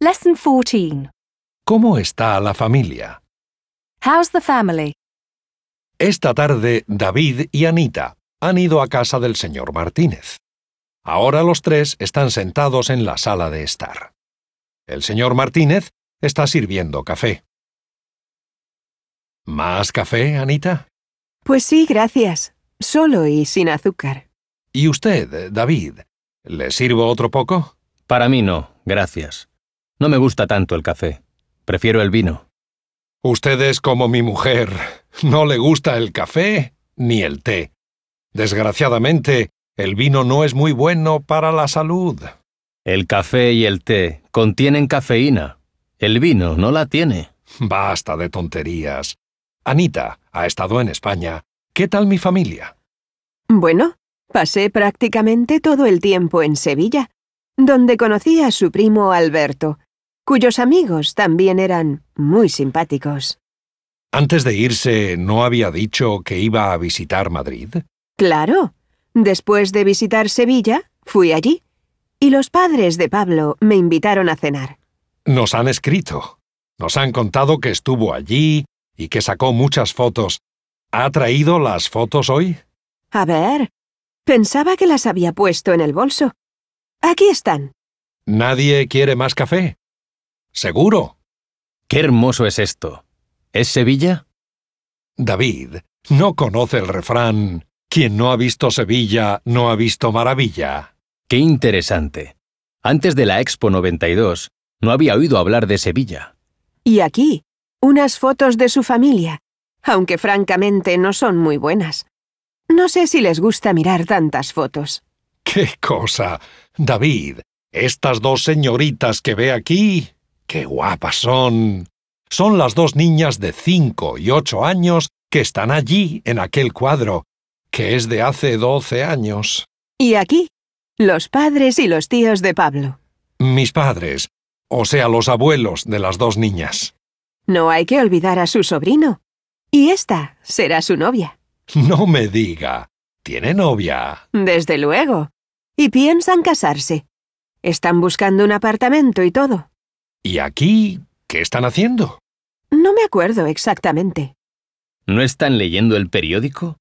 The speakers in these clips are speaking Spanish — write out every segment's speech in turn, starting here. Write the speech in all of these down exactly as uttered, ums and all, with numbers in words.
Lesson fourteen. ¿Cómo está la familia? How's the family? Esta tarde, David y Anita han ido a casa del señor Martínez. Ahora los tres están sentados en la sala de estar. El señor Martínez está sirviendo café. ¿Más café, Anita? Pues sí, gracias. Solo y sin azúcar. ¿Y usted, David? ¿Le sirvo otro poco? Para mí no, gracias. No me gusta tanto el café. Prefiero el vino. Usted es como mi mujer. No le gusta el café ni el té. Desgraciadamente, el vino no es muy bueno para la salud. El café y el té contienen cafeína. El vino no la tiene. Basta de tonterías. Anita ha estado en España. ¿Qué tal mi familia? Bueno, pasé prácticamente todo el tiempo en Sevilla, donde conocí a su primo Alberto, cuyos amigos también eran muy simpáticos. Antes de irse, ¿no había dicho que iba a visitar Madrid? Claro. Después de visitar Sevilla, fui allí, y los padres de Pablo me invitaron a cenar. Nos han escrito. Nos han contado que estuvo allí y que sacó muchas fotos. ¿Ha traído las fotos hoy? A ver, pensaba que las había puesto en el bolso. Aquí están. ¿Nadie quiere más café? ¿Seguro? ¡Qué hermoso es esto! ¿Es Sevilla? David, ¿no conoce el refrán «Quien no ha visto Sevilla, no ha visto maravilla»? ¡Qué interesante! Antes de la Expo noventa y dos, no había oído hablar de Sevilla. Y aquí, unas fotos de su familia, aunque francamente no son muy buenas. No sé si les gusta mirar tantas fotos. ¡Qué cosa! David, estas dos señoritas que ve aquí, ¡qué guapas son! Son las dos niñas de cinco y ocho años que están allí en aquel cuadro, que es de hace doce años. Y aquí, los padres y los tíos de Pablo. Mis padres, o sea, los abuelos de las dos niñas. No hay que olvidar a su sobrino. Y esta será su novia. No me diga. ¿Tiene novia? Desde luego. Y piensan casarse. Están buscando un apartamento y todo. ¿Y aquí qué están haciendo? No me acuerdo exactamente. ¿No están leyendo el periódico?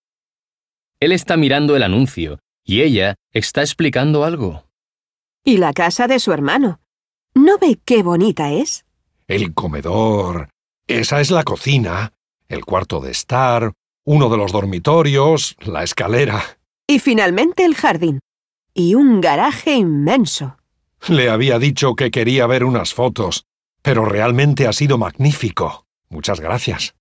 Él está mirando el anuncio y ella está explicando algo. Y la casa de su hermano. ¿No ve qué bonita es? El comedor. Esa es la cocina, el cuarto de estar, uno de los dormitorios, la escalera. Y finalmente el jardín. Y un garaje inmenso. Le había dicho que quería ver unas fotos, pero realmente ha sido magnífico. Muchas gracias.